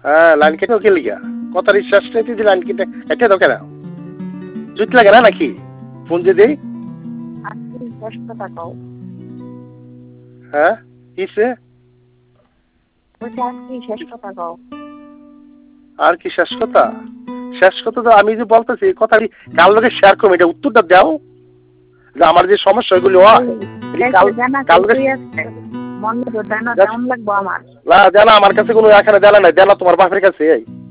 হ্যাঁ লাইন কেটে ওকে লিগা কথার শেষ নেই যে লাইন কেটে এটা তো কেন জুত লাগে না নাকি ফোন যে দেই আজকে শেষ কথা কও হ্যাঁ কিসে বলছি আজকে শেষ কথা কও আর কি শেষ কথা তো আমি যে বলতেছি এই কথা কাল লোকে শেয়ার করবো এটা উত্তরটা দাও যে আমার যে সমস্যা এগুলো হয় কাল মনে তো জানা কেমন লাগবো আমার না জানা আমার কাছে কোনো এখানে জানা নাই জানা তোমার বাপের কাছে